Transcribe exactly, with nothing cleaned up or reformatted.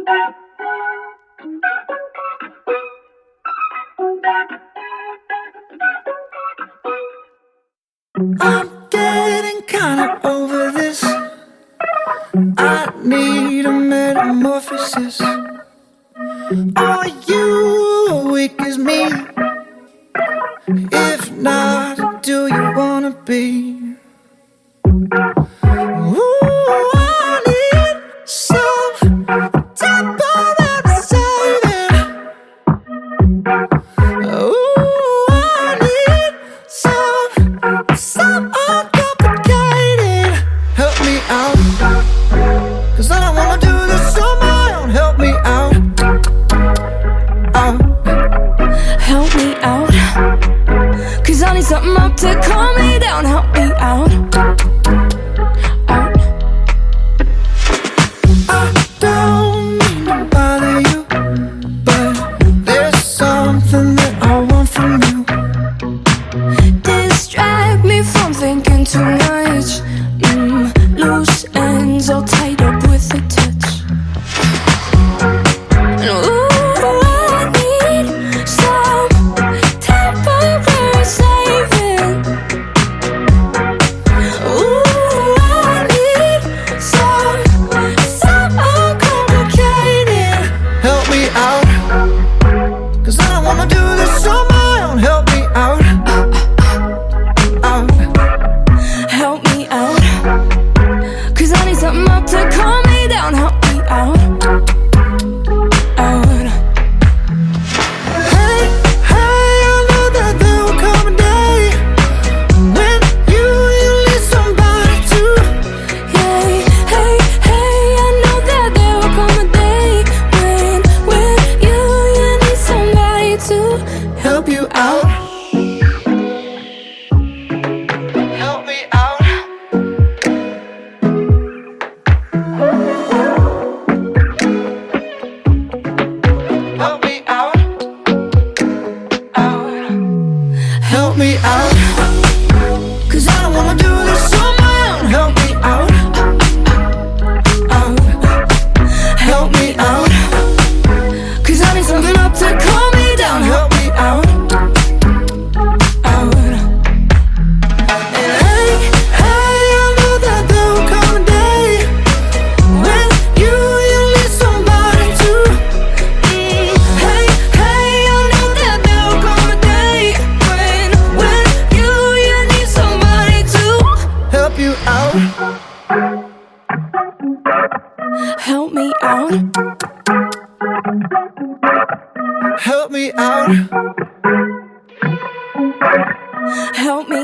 I'm getting kinda over this. I need a metamorphosis. Are you awake as me? If not, do you wanna be? Ooh, I need some temporary saving. Ooh, I need some, some uncomplicated. Help me out, 'cause I don't wanna do this on my own. Help me out, out. Help me out, 'cause I need something up to calm me down. Help me out, out. I don't mean to bother you, but there's something that I want from you. Distract me from thinking too much. mm, Loose ends all tied up with a touch. And ooh, I need some temporary saving. Ooh, I need some, some uncomplicated. Help me out, 'cause I don't wanna do this on my own. Help me out, out. Help me out, 'cause I need something up to calm me down. Help me out, out. Hey, hey, I know that there will come a day when you, you need somebody to. Hey, hey, hey, I know that there will come a day when, when you, you need somebody to Help you out, help me out. Help me out, out. help me out, 'cause I don't wanna do this on my own. Help me out, out. Help me out, 'Cause I need something up to calm me down. help me out, out. and hey, hey, I know that there will come a day when you, you need somebody to. Mm, hey, hey, I know that there will come a day when, when you, you need somebody to Help you out, help me out, help me out. help me